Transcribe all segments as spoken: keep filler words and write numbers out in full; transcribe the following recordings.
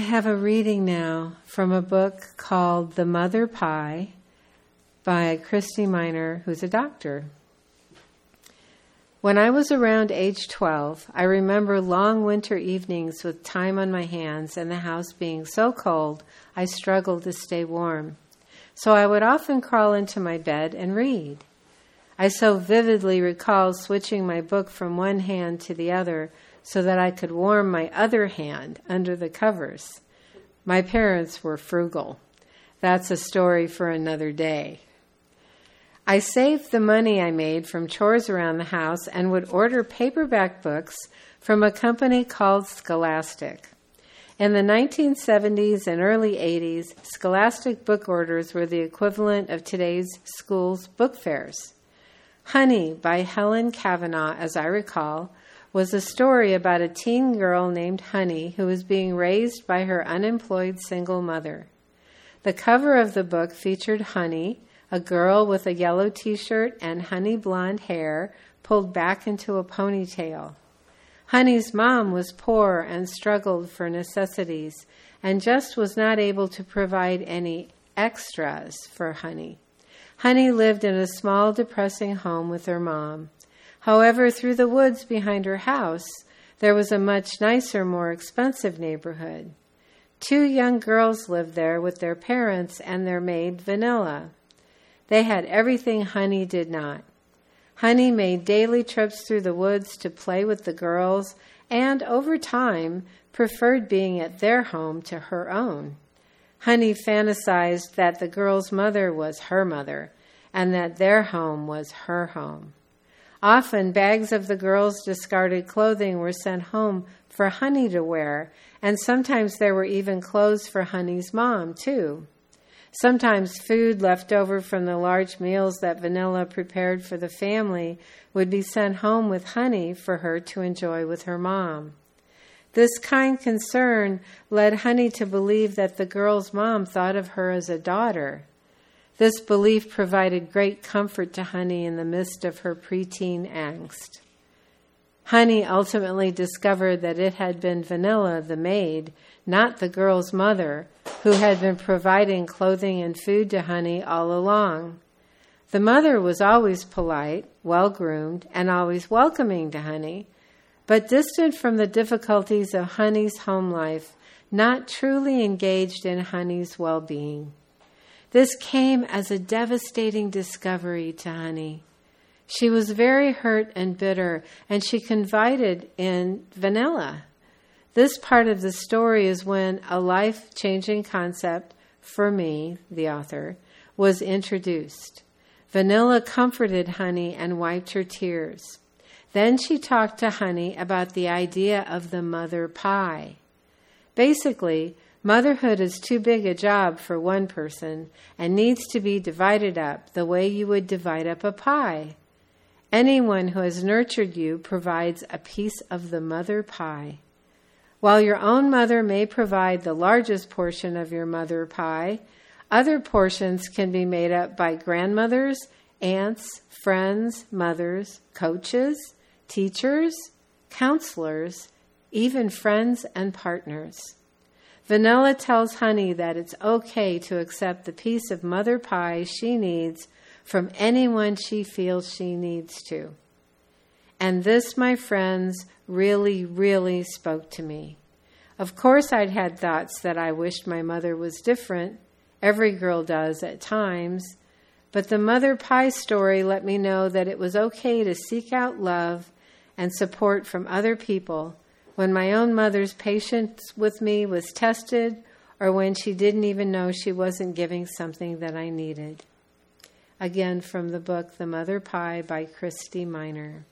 have a reading now from a book called The Mother Pie by Christy Miner, who's a doctor. When I was around age twelve, I remember long winter evenings with time on my hands and the house being so cold I struggled to stay warm. So I would often crawl into my bed and read. I so vividly recall switching my book from one hand to the other so that I could warm my other hand under the covers. My parents were frugal. That's a story for another day. I saved the money I made from chores around the house and would order paperback books from a company called Scholastic. In the nineteen seventies and early eighties, Scholastic book orders were the equivalent of today's schools' book fairs. Honey by Helen Kavanaugh, as I recall, was a story about a teen girl named Honey who was being raised by her unemployed single mother. The cover of the book featured Honey, a girl with a yellow t-shirt and honey blonde hair pulled back into a ponytail. Honey's mom was poor and struggled for necessities and just was not able to provide any extras for Honey. Honey lived in a small, depressing home with her mom. However, through the woods behind her house, there was a much nicer, more expensive neighborhood. Two young girls lived there with their parents and their maid, Vanilla. They had everything Honey did not. Honey made daily trips through the woods to play with the girls and, over time, preferred being at their home to her own. Honey fantasized that the girls' mother was her mother and that their home was her home. Often, bags of the girls' discarded clothing were sent home for Honey to wear, and sometimes there were even clothes for Honey's mom, too. Sometimes food left over from the large meals that Vanilla prepared for the family would be sent home with Honey for her to enjoy with her mom. This kind concern led Honey to believe that the girl's mom thought of her as a daughter. This belief provided great comfort to Honey in the midst of her preteen angst. Honey ultimately discovered that it had been Vanilla, the maid, not the girl's mother, who had been providing clothing and food to Honey all along. The mother was always polite, well-groomed, and always welcoming to Honey, but distant from the difficulties of Honey's home life, not truly engaged in Honey's well-being. This came as a devastating discovery to Honey. She was very hurt and bitter, and she confided in Vanilla. This part of the story is when a life-changing concept, for me, the author, was introduced. Vanilla comforted Honey and wiped her tears. Then she talked to Honey about the idea of the mother pie. Basically, motherhood is too big a job for one person and needs to be divided up the way you would divide up a pie. Anyone who has nurtured you provides a piece of the mother pie. While your own mother may provide the largest portion of your mother pie, other portions can be made up by grandmothers, aunts, friends, mothers, coaches, teachers, counselors, even friends and partners. Vanilla tells Honey that it's okay to accept the piece of mother pie she needs from anyone she feels she needs to. And this, my friends, really, really spoke to me. Of course, I'd had thoughts that I wished my mother was different. Every girl does at times. But the mother pie story let me know that it was okay to seek out love and support from other people when my own mother's patience with me was tested or when she didn't even know she wasn't giving something that I needed. Again, from the book The Mother Pie by Christy Miner.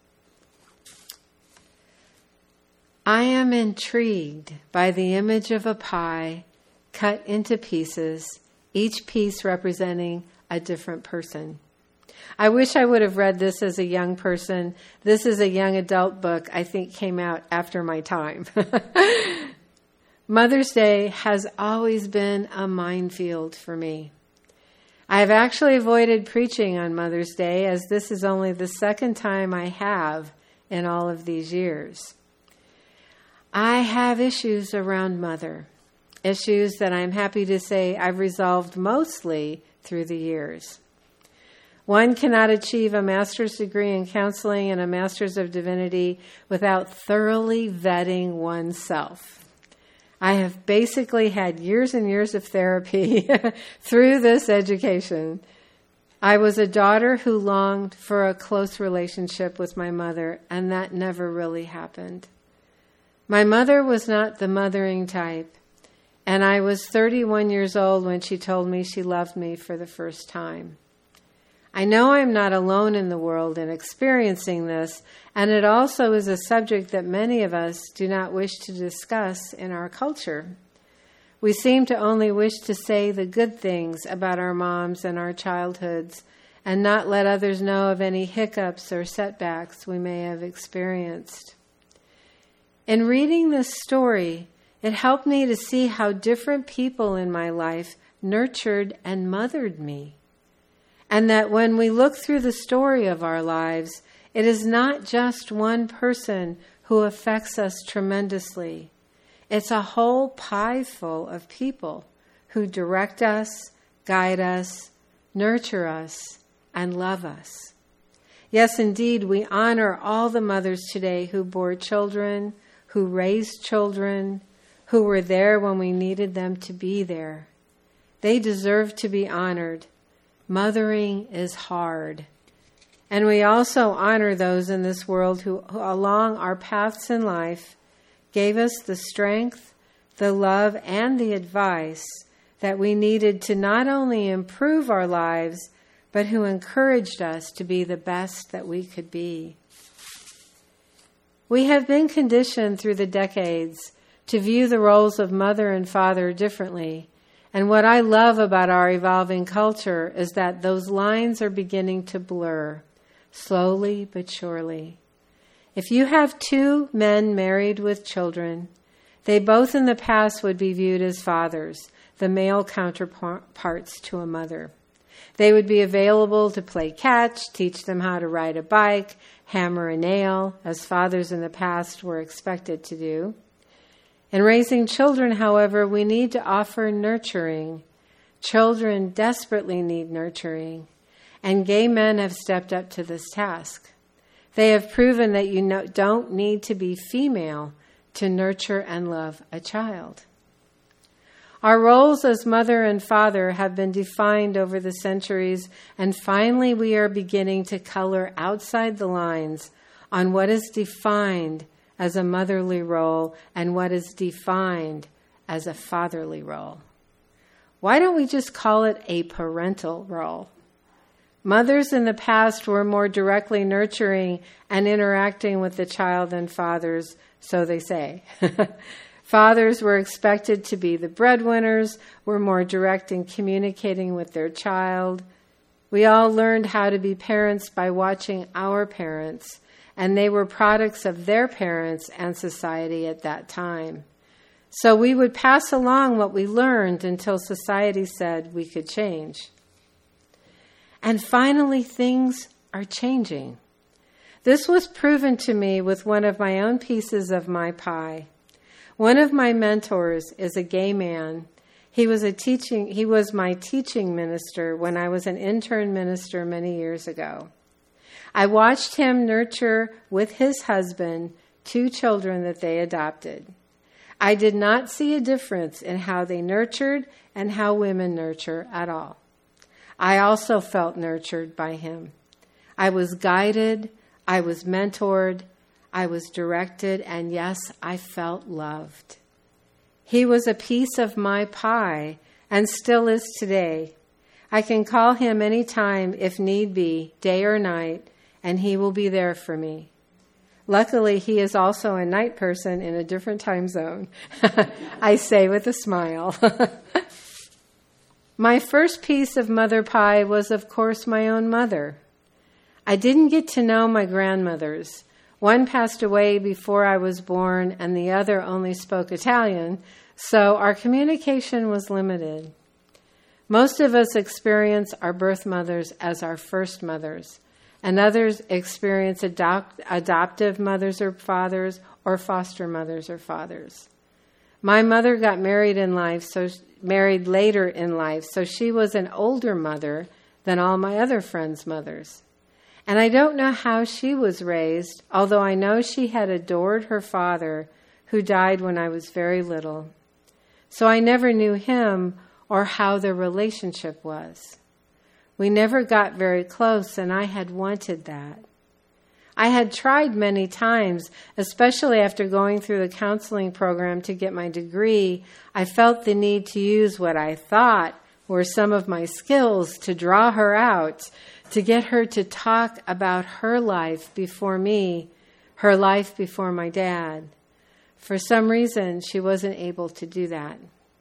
I am intrigued by the image of a pie cut into pieces, each piece representing a different person. I wish I would have read this as a young person. This is a young adult book I think came out after my time. Mother's Day has always been a minefield for me. I have actually avoided preaching on Mother's Day, as this is only the second time I have in all of these years. I have issues around Mother. issues that I'm happy to say I've resolved mostly through the years. One cannot achieve a master's degree in counseling and a master's of divinity without thoroughly vetting oneself. I have basically had years and years of therapy through this education. I was a daughter who longed for a close relationship with my mother, and that never really happened. My mother was not the mothering type, and I was thirty-one years old when she told me she loved me for the first time. I know I'm not alone in the world in experiencing this, and it also is a subject that many of us do not wish to discuss in our culture. We seem to only wish to say the good things about our moms and our childhoods and not let others know of any hiccups or setbacks we may have experienced. In reading this story, it helped me to see how different people in my life nurtured and mothered me. And that when we look through the story of our lives, it is not just one person who affects us tremendously. It's a whole pie full of people who direct us, guide us, nurture us, and love us. Yes, indeed, we honor all the mothers today who bore children, who raised children, who were there when we needed them to be there. They deserve to be honored. Mothering is hard. And we also honor those in this world who, who, along our paths in life, gave us the strength, the love, and the advice that we needed to not only improve our lives, but who encouraged us to be the best that we could be. We have been conditioned through the decades to view the roles of mother and father differently. And what I love about our evolving culture is that those lines are beginning to blur, slowly but surely. If you have two men married with children, they both in the past would be viewed as fathers, the male counterparts to a mother. They would be available to play catch, teach them how to ride a bike, hammer a nail, as fathers in the past were expected to do. In raising children, however, we need to offer nurturing. Children desperately need nurturing, and gay men have stepped up to this task. They have proven that you no, don't need to be female to nurture and love a child. Our roles as mother and father have been defined over the centuries, and finally we are beginning to color outside the lines on what is defined as a motherly role and what is defined as a fatherly role. Why don't we just call it a parental role? Mothers in the past were more directly nurturing and interacting with the child than fathers, so they say. Fathers were expected to be the breadwinners, were more direct in communicating with their child. We all learned how to be parents by watching our parents, and they were products of their parents and society at that time. So we would pass along what we learned until society said we could change. And finally, things are changing. This was proven to me with one of my own pieces of my pie. One of my mentors is a gay man. He was a teaching, he was my teaching minister when I was an intern minister many years ago. I watched him nurture with his husband two children that they adopted. I did not see a difference in how they nurtured and how women nurture at all. I also felt nurtured by him. I was guided, I was mentored, I was directed, and yes, I felt loved. He was a piece of my pie and still is today. I can call him any time if need be, day or night, and he will be there for me. Luckily, he is also a night person in a different time zone. I say with a smile. My first piece of mother pie was, of course, my own mother. I didn't get to know my grandmothers. One passed away before I was born, and the other only spoke Italian, so our communication was limited. Most of us experience our birth mothers as our first mothers, and others experience adopt, adoptive mothers or fathers or foster mothers or fathers. My mother got married in life, so married later in life, so she was an older mother than all my other friends' mothers. And I don't know how she was raised, although I know she had adored her father, who died when I was very little. So I never knew him or how their relationship was. We never got very close, and I had wanted that. I had tried many times, especially after going through the counseling program to get my degree. I felt the need to use what I thought were some of my skills to draw her out, to get her to talk about her life before me, her life before my dad. For some reason, she wasn't able to do that.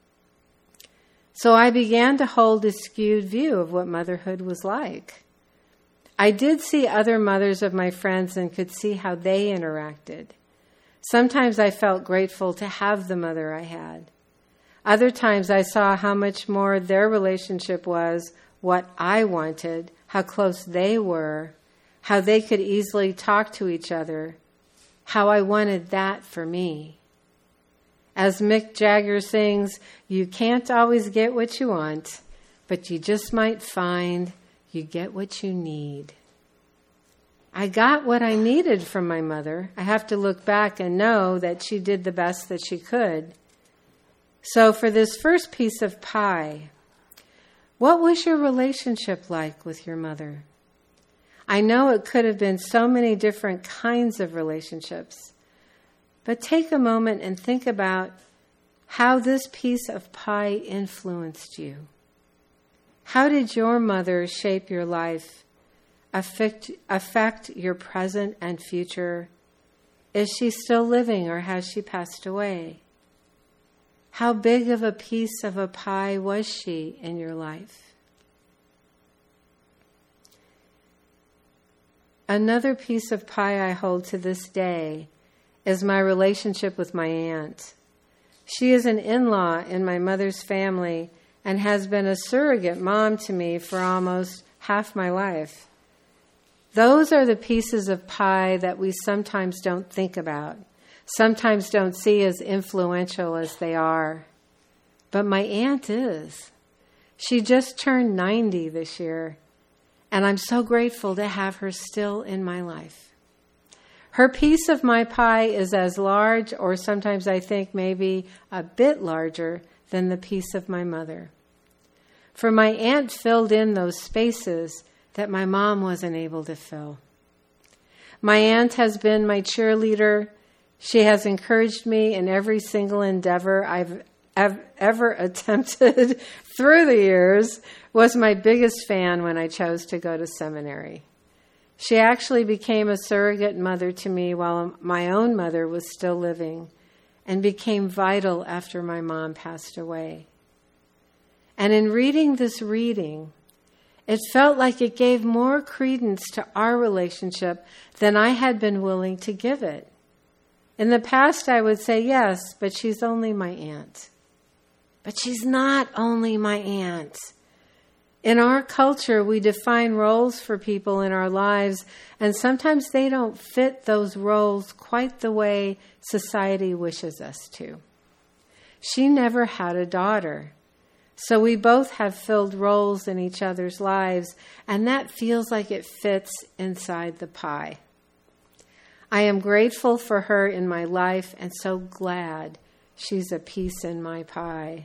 So I began to hold a skewed view of what motherhood was like. I did see other mothers of my friends and could see how they interacted. Sometimes I felt grateful to have the mother I had. Other times I saw how much more their relationship was what I wanted, how close they were, how they could easily talk to each other, how I wanted that for me. As Mick Jagger sings, you can't always get what you want, but you just might find you get what you need. I got what I needed from my mother. I have to look back and know that she did the best that she could. So for this first piece of pie, what was your relationship like with your mother? I know it could have been so many different kinds of relationships, but take a moment and think about how this piece of pie influenced you. How did your mother shape your life, affect, affect your present and future? Is she still living or has she passed away? How big of a piece of a pie was she in your life? Another piece of pie I hold to this day is my relationship with my aunt. She is an in-law in my mother's family and has been a surrogate mom to me for almost half my life. Those are the pieces of pie that we sometimes don't think about, sometimes don't see as influential as they are. But my aunt is. She just turned ninety this year, and I'm so grateful to have her still in my life. Her piece of my pie is as large, or sometimes I think maybe a bit larger, than the piece of my mother. For my aunt filled in those spaces that my mom wasn't able to fill. My aunt has been my cheerleader. She has encouraged me in every single endeavor I've ev- ever attempted through the years, was my biggest fan when I chose to go to seminary. She actually became a surrogate mother to me while my own mother was still living, and became vital after my mom passed away. And in reading this reading, it felt like it gave more credence to our relationship than I had been willing to give it. In the past, I would say, yes, but she's only my aunt. But she's not only my aunt. In our culture, we define roles for people in our lives, and sometimes they don't fit those roles quite the way society wishes us to. She never had a daughter, so we both have filled roles in each other's lives, and that feels like it fits inside the pie. I am grateful for her in my life and so glad she's a piece in my pie.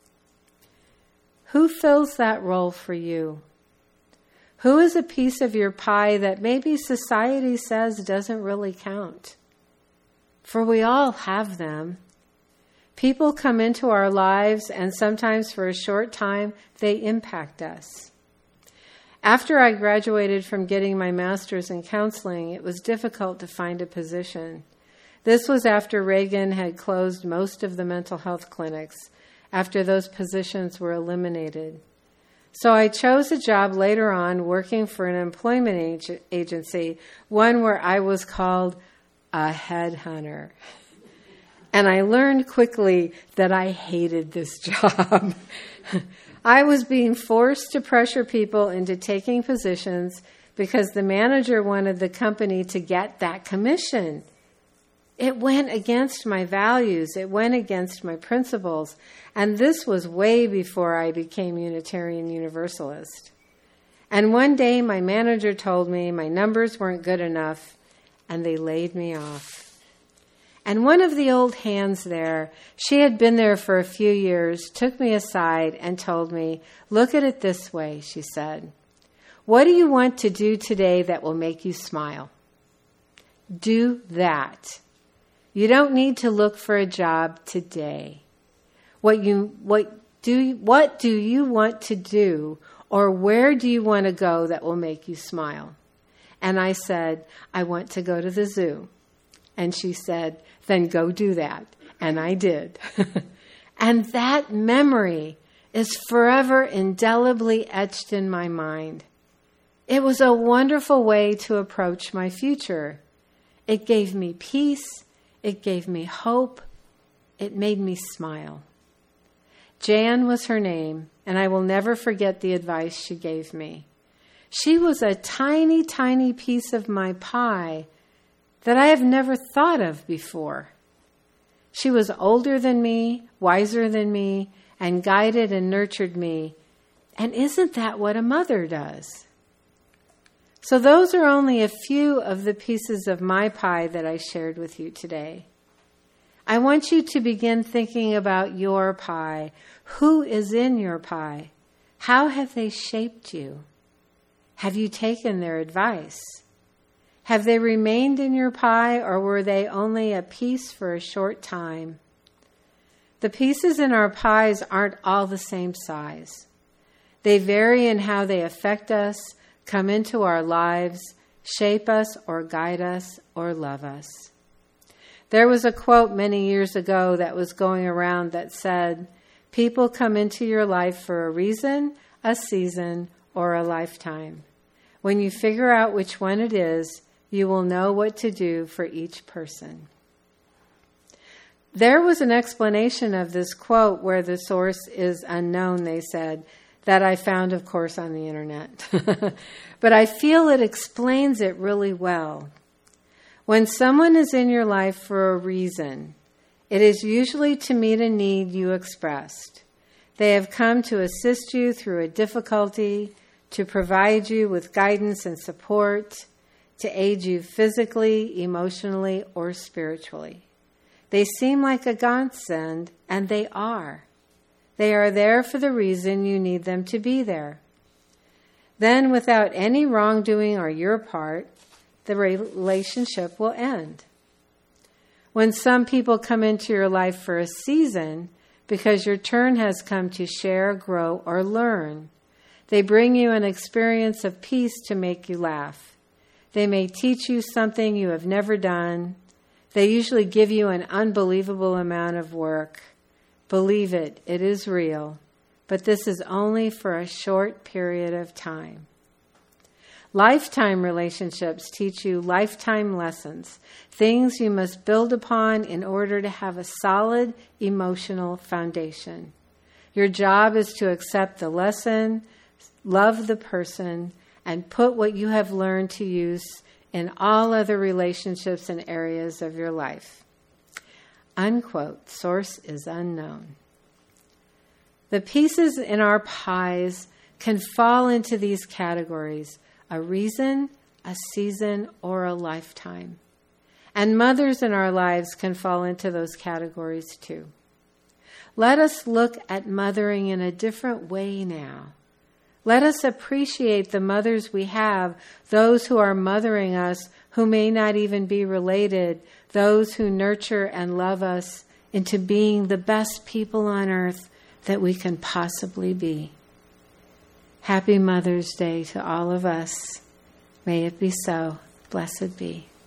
Who fills that role for you? Who is a piece of your pie that maybe society says doesn't really count? For we all have them. People come into our lives, and sometimes for a short time, they impact us. After I graduated from getting my master's in counseling, it was difficult to find a position. This was after Reagan had closed most of the mental health clinics, after those positions were eliminated. So I chose a job later on working for an employment ag- agency, one where I was called a headhunter. And I learned quickly that I hated this job. I was being forced to pressure people into taking positions because the manager wanted the company to get that commission. It went against my values. It went against my principles. And this was way before I became Unitarian Universalist. And one day my manager told me my numbers weren't good enough, and they laid me off. And one of the old hands there, she had been there for a few years, took me aside and told me, "Look at it this way," she said. "What do you want to do today that will make you smile? Do that. You don't need to look for a job today. What you what do what do you want to do, or where do you want to go that will make you smile?" And I said, "I want to go to the zoo." And she said, "Then go do that." And I did. And that memory is forever indelibly etched in my mind. It was a wonderful way to approach my future. It gave me peace. It gave me hope. It made me smile. Jan was her name, and I will never forget the advice she gave me. She was a tiny, tiny piece of my pie that I have never thought of before. She was older than me, wiser than me, and guided and nurtured me. And isn't that what a mother does? So those are only a few of the pieces of my pie that I shared with you today. I want you to begin thinking about your pie. Who is in your pie? How have they shaped you? Have you taken their advice? Have they remained in your pie, or were they only a piece for a short time? The pieces in our pies aren't all the same size. They vary in how they affect us, come into our lives, shape us or guide us or love us. There was a quote many years ago that was going around that said, "People come into your life for a reason, a season, or a lifetime. When you figure out which one it is, you will know what to do for each person." There was an explanation of this quote where the source is unknown, they said, that I found, of course, on the internet. But I feel it explains it really well. When someone is in your life for a reason, it is usually to meet a need you expressed. They have come to assist you through a difficulty, to provide you with guidance and support, to aid you physically, emotionally, or spiritually. They seem like a godsend, and they are. They are there for the reason you need them to be there. Then, without any wrongdoing on your part, the relationship will end. When some people come into your life for a season, because your turn has come to share, grow, or learn, they bring you an experience of peace to make you laugh. They may teach you something you have never done. They usually give you an unbelievable amount of work. Believe it, it is real, but this is only for a short period of time. Lifetime relationships teach you lifetime lessons, things you must build upon in order to have a solid emotional foundation. Your job is to accept the lesson, love the person, and put what you have learned to use in all other relationships and areas of your life. Unquote. Source is unknown. The pieces in our pies can fall into these categories: a reason, a season, or a lifetime. And mothers in our lives can fall into those categories too. Let us look at mothering in a different way now. Let us appreciate the mothers we have, those who are mothering us, who may not even be related, those who nurture and love us into being the best people on earth that we can possibly be. Happy Mother's Day to all of us. May it be so. Blessed be.